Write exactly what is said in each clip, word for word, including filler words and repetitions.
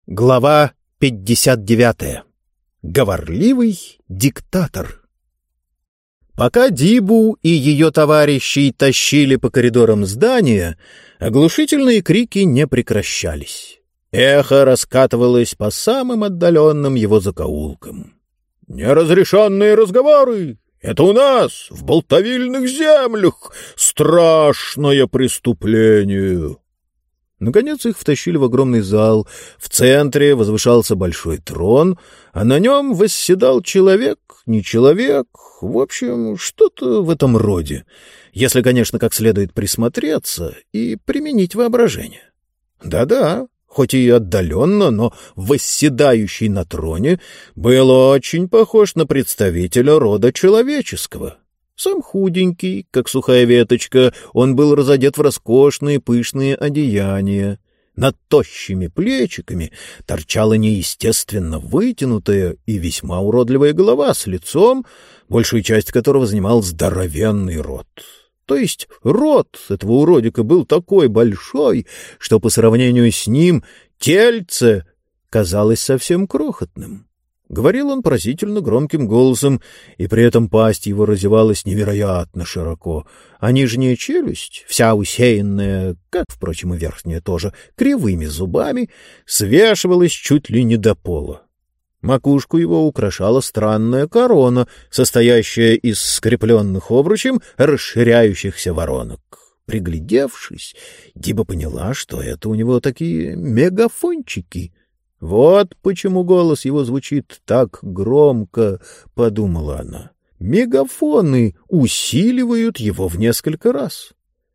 Глава пятьдесят девятая. Говорливый диктатор. Пока Дибу и ее товарищи тащили по коридорам здания, оглушительные крики не прекращались. Эхо раскатывалось по самым отдаленным его закоулкам. «Неразрешенные разговоры! Это у нас, в болтовильных землях, страшное преступление!» Наконец их втащили в огромный зал. В центре возвышался большой трон, а на нем восседал человек, не человек, в общем, что-то в этом роде, если, конечно, как следует присмотреться и применить воображение. Да-да, хоть и отдаленно, но восседающий на троне был очень похож на представителя рода человеческого. Сам худенький, как сухая веточка, он был разодет в роскошные пышные одеяния. Над тощими плечиками торчала неестественно вытянутая и весьма уродливая голова с лицом, большую часть которого занимал здоровенный рот. То есть рот этого уродика был такой большой, что по сравнению с ним тельце казалось совсем крохотным. Говорил он поразительно громким голосом, и при этом пасть его разевалась невероятно широко, а нижняя челюсть, вся усеянная, как, впрочем, и верхняя тоже, кривыми зубами, свешивалась чуть ли не до пола. Макушку его украшала странная корона, состоящая из скрепленных обручем расширяющихся воронок. Приглядевшись, Диба поняла, что это у него такие мегафончики. «Вот почему голос его звучит так громко», — подумала она. «Мегафоны усиливают его в несколько раз».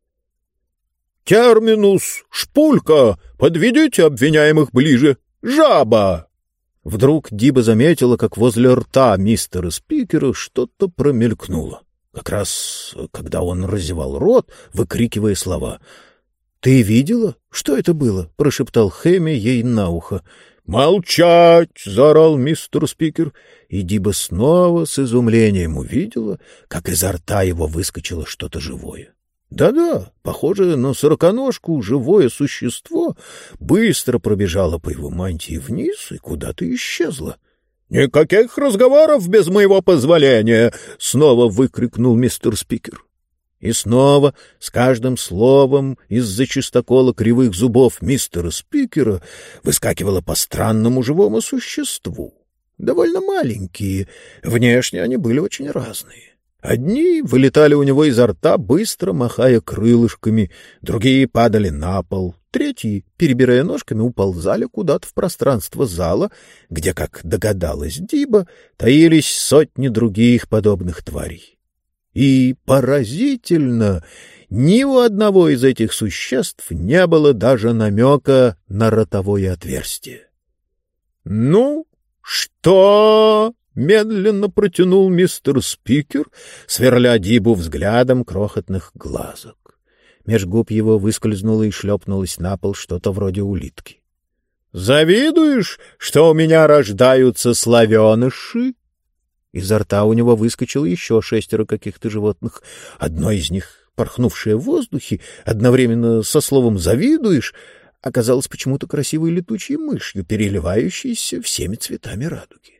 «Терминус, шпулька, подведите обвиняемых ближе. Жаба!» Вдруг Диба заметила, как возле рта мистера Спикера что-то промелькнуло. Как раз когда он разевал рот, выкрикивая слова. «Ты видела? Что это было?» — прошептал Хэмми ей на ухо. «Молчать!» — заорал мистер Спикер, и Диба снова с изумлением увидела, как изо рта его выскочило что-то живое. Да-да, похожее на сороконожку, живое существо быстро пробежало по его мантии вниз и куда-то исчезло. «Никаких разговоров без моего позволения!» — снова выкрикнул мистер Спикер. И снова, с каждым словом, из-за чистокола кривых зубов мистера Спикера выскакивало по странному живому существу. Довольно маленькие, внешне они были очень разные. Одни вылетали у него изо рта, быстро махая крылышками, другие падали на пол, третьи, перебирая ножками, уползали куда-то в пространство зала, где, как догадалась Диба, таились сотни других подобных тварей. И поразительно, ни у одного из этих существ не было даже намека на ротовое отверстие. — Ну, что? — медленно протянул мистер Спикер, сверля Дибу взглядом крохотных глазок. Меж губ его выскользнуло и шлепнулось на пол что-то вроде улитки. — Завидуешь, что у меня рождаются славеныши? Изо рта у него выскочило еще шестеро каких-то животных. Одно из них, порхнувшее в воздухе, одновременно со словом «завидуешь», оказалось почему-то красивой летучей мышью, переливающейся всеми цветами радуги.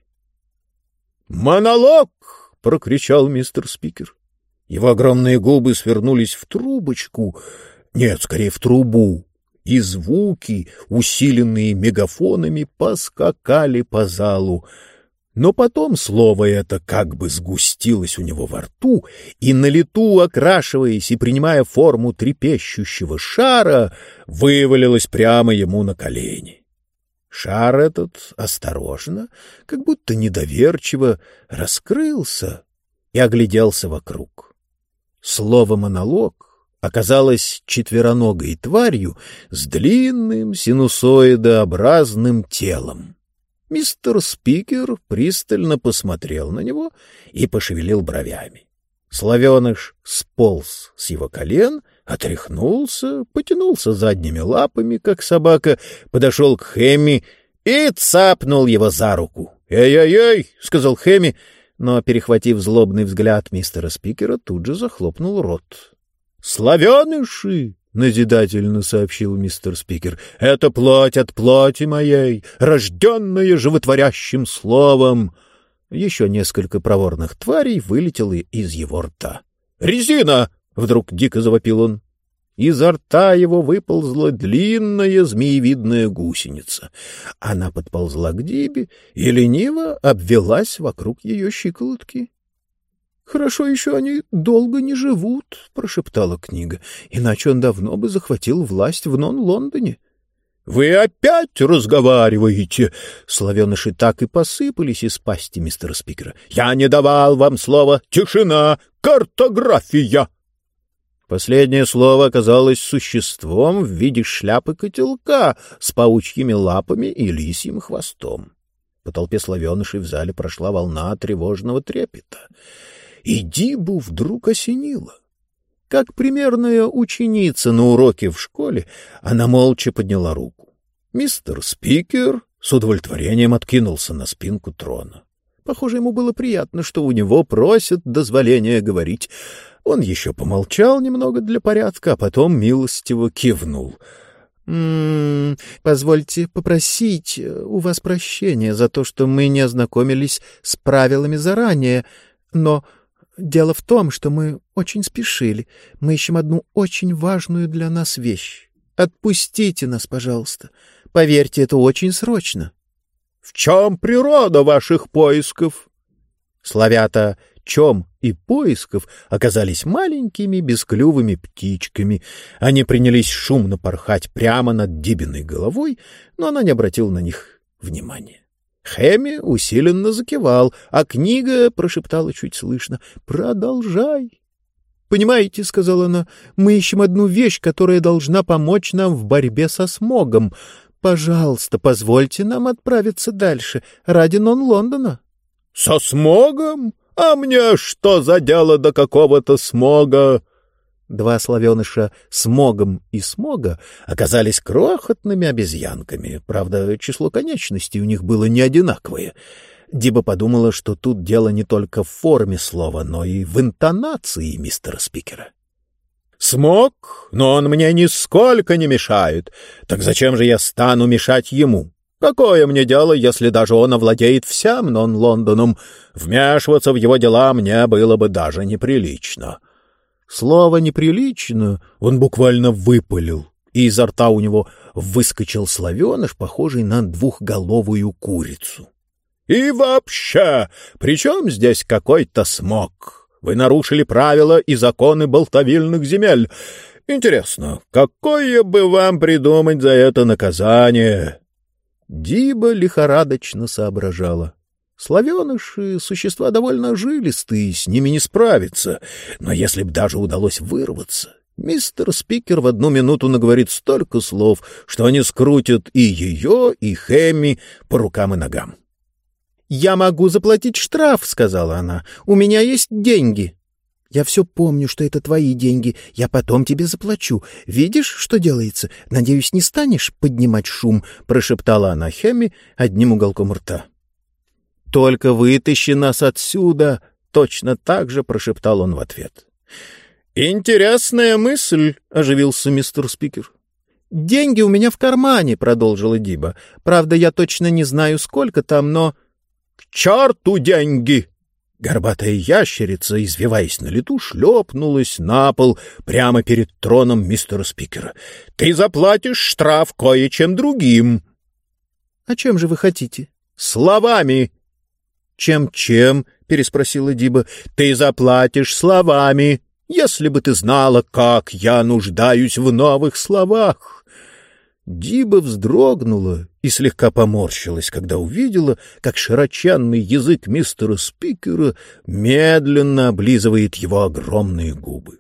«Монолог!» — прокричал мистер Спикер. Его огромные губы свернулись в трубочку, нет, скорее в трубу, и звуки, усиленные мегафонами, поскакали по залу. Но потом слово это как бы сгустилось у него во рту, и на лету, окрашиваясь и принимая форму трепещущего шара, вывалилось прямо ему на колени. Шар этот осторожно, как будто недоверчиво, раскрылся и огляделся вокруг. Слово «монолог» оказалось четвероногой тварью с длинным синусоидообразным телом. Мистер Спикер пристально посмотрел на него и пошевелил бровями. Славеныш сполз с его колен, отряхнулся, потянулся задними лапами, как собака, подошел к Хэмми и цапнул его за руку. «Эй-эй-эй!» — сказал Хэмми, но, перехватив злобный взгляд мистера Спикера, тут же захлопнул рот. «Славеныши! — назидательно сообщил мистер Спикер. — Это плоть от плоти моей, рожденная животворящим словом. Еще несколько проворных тварей вылетело из его рта. «Резина!» — вдруг дико завопил он. Изо рта его выползла длинная змеевидная гусеница. Она подползла к Дибе и лениво обвелась вокруг ее щиколотки. — Хорошо еще они долго не живут, — прошептала книга, — иначе он давно бы захватил власть в Нон-Лондоне. — Вы опять разговариваете! Славеныши так и посыпались из пасти мистера Спикера. — Я не давал вам слова. Тишина! Картография! Последнее слово оказалось существом в виде шляпы котелка с паучьими лапами и лисьим хвостом. По толпе славенышей в зале прошла волна тревожного трепета. И Дибу вдруг осенило. Как примерная ученица на уроке в школе, она молча подняла руку. Мистер Спикер с удовлетворением откинулся на спинку трона. Похоже, ему было приятно, что у него просят дозволения говорить. Он еще помолчал немного для порядка, а потом милостиво кивнул. «М-м, позвольте попросить у вас прощения за то, что мы не ознакомились с правилами заранее, но дело в том, что мы очень спешили. Мы ищем одну очень важную для нас вещь. Отпустите нас, пожалуйста. Поверьте, это очень срочно». «В чем природа ваших поисков?» Славята «чем» и «поисков» оказались маленькими бесклювыми птичками. Они принялись шумно порхать прямо над Дибиной головой, но она не обратила на них внимания. Хэмми усиленно закивал, а книга прошептала чуть слышно: «Продолжай». «Понимаете, — сказала она, — мы ищем одну вещь, которая должна помочь нам в борьбе со смогом. Пожалуйста, позвольте нам отправиться дальше, ради Нон-Лондона». «Со смогом? А мне что за дело до какого-то смога?» Два славеныша «Смогом» и «Смога» оказались крохотными обезьянками. Правда, число конечностей у них было не одинаковое. Диба подумала, что тут дело не только в форме слова, но и в интонации мистера Спикера. «Смог? Но он мне нисколько не мешает. Так зачем же я стану мешать ему? Какое мне дело, если даже он овладеет всем Нон-Лондоном? Вмешиваться в его дела мне было бы даже неприлично». Слово «неприлично» он буквально выпалил, и изо рта у него выскочил славеныш, похожий на двухголовую курицу. «И вообще, при чем здесь какой-то смог? Вы нарушили правила и законы болтовильных земель. Интересно, какое бы вам придумать за это наказание?» Диба лихорадочно соображала. Славеныши — существа довольно жилистые, с ними не справиться. Но если б даже удалось вырваться, мистер Спикер в одну минуту наговорит столько слов, что они скрутят и ее, и Хэмми по рукам и ногам. «Я могу заплатить штраф», — сказала она. «У меня есть деньги». «Я все помню, что это твои деньги. Я потом тебе заплачу. Видишь, что делается? Надеюсь, не станешь поднимать шум», — прошептала она Хэмми одним уголком рта. «Только вытащи нас отсюда!» — точно так же прошептал он в ответ. «Интересная мысль!» — оживился мистер Спикер. «Деньги у меня в кармане!» — продолжила Диба. «Правда, я точно не знаю, сколько там, но...» «К черту деньги!» Горбатая ящерица, извиваясь на лету, шлепнулась на пол прямо перед троном мистера Спикера. «Ты заплатишь штраф кое-чем другим!» «А чем же вы хотите?» «Словами!» «Чем-чем?» — переспросила Диба. «Ты заплатишь словами, если бы ты знала, как я нуждаюсь в новых словах». Диба вздрогнула и слегка поморщилась, когда увидела, как широченный язык мистера Спикера медленно облизывает его огромные губы.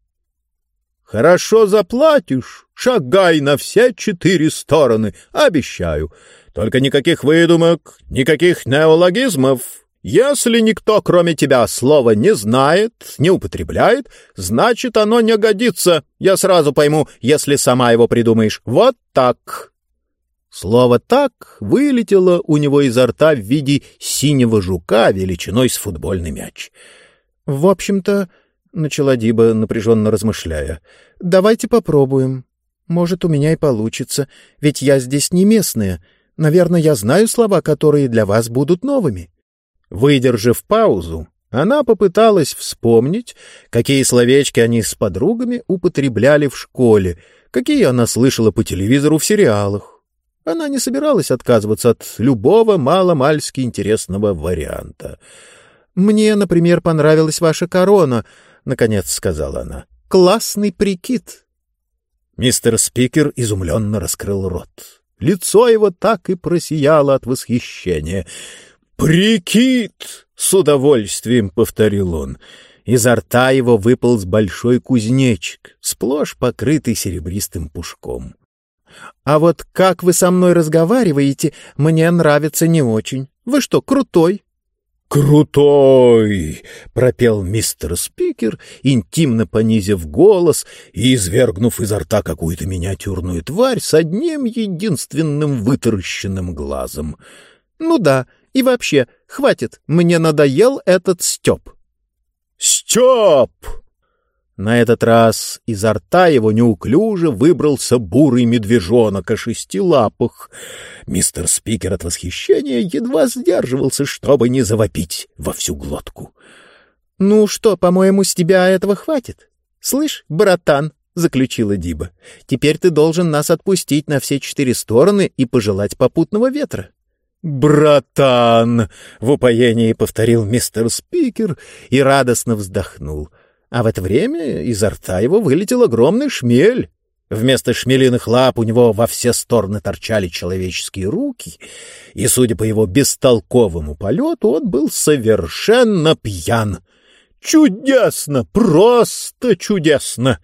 «Хорошо заплатишь, шагай на все четыре стороны, обещаю. Только никаких выдумок, никаких неологизмов. Если никто, кроме тебя, слова не знает, не употребляет, значит, оно не годится. Я сразу пойму, если сама его придумаешь. Вот так». Слово «так» вылетело у него изо рта в виде синего жука величиной с футбольный мяч. «В общем-то, — начала Диба, напряженно размышляя. «Давайте попробуем. Может, у меня и получится, ведь я здесь не местная. Наверное, я знаю слова, которые для вас будут новыми». Выдержав паузу, она попыталась вспомнить, какие словечки они с подругами употребляли в школе, какие она слышала по телевизору в сериалах. Она не собиралась отказываться от любого маломальски интересного варианта. «Мне, например, понравилась ваша корона», — наконец сказала она. «Классный прикид». Мистер Спикер изумленно раскрыл рот. Лицо его так и просияло от восхищения. «Прикид!» — с удовольствием повторил он. Изо рта его выполз большой кузнечик, сплошь покрытый серебристым пушком. «А вот как вы со мной разговариваете, мне нравится не очень. Вы что, крутой?» «Крутой!» — пропел мистер Спикер, интимно понизив голос и извергнув изо рта какую-то миниатюрную тварь с одним единственным вытаращенным глазом. «Ну да, и вообще, хватит, мне надоел этот Степ». «Степ!» На этот раз изо рта его неуклюже выбрался бурый медвежонок о шести лапах. Мистер Спикер от восхищения едва сдерживался, чтобы не завопить во всю глотку. — Ну что, по-моему, с тебя этого хватит? Слышь, братан, — заключила Диба, — теперь ты должен нас отпустить на все четыре стороны и пожелать попутного ветра. «Братан!» — в упоении повторил мистер Спикер и радостно вздохнул. А в это время изо рта его вылетел огромный шмель. Вместо шмелиных лап у него во все стороны торчали человеческие руки, и, судя по его бестолковому полету, он был совершенно пьян. «Чудесно! Просто чудесно!»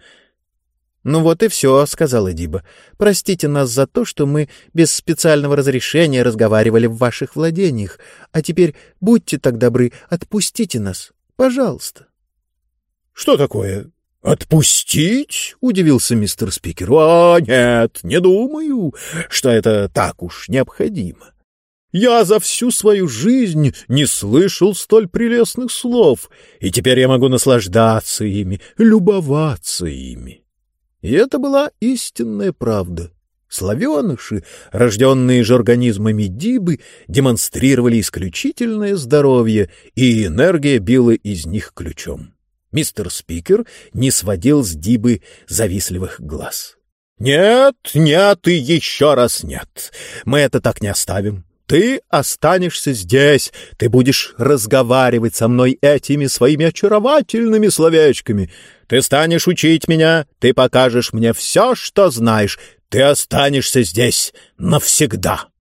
«Ну вот и все», — сказала Диба. «Простите нас за то, что мы без специального разрешения разговаривали в ваших владениях. А теперь будьте так добры, отпустите нас, пожалуйста». «Что такое? Отпустить?» — удивился мистер Спикер. «А, нет, не думаю, что это так уж необходимо. Я за всю свою жизнь не слышал столь прелестных слов, и теперь я могу наслаждаться ими, любоваться ими». И это была истинная правда. Славеныши, рожденные же организмами Дибы, демонстрировали исключительное здоровье, и энергия била из них ключом. Мистер Спикер не сводил с Дибы завистливых глаз. «Нет, нет и еще раз нет. Мы это так не оставим. Ты останешься здесь, ты будешь разговаривать со мной этими своими очаровательными словечками. Ты станешь учить меня, ты покажешь мне все, что знаешь. Ты останешься здесь навсегда».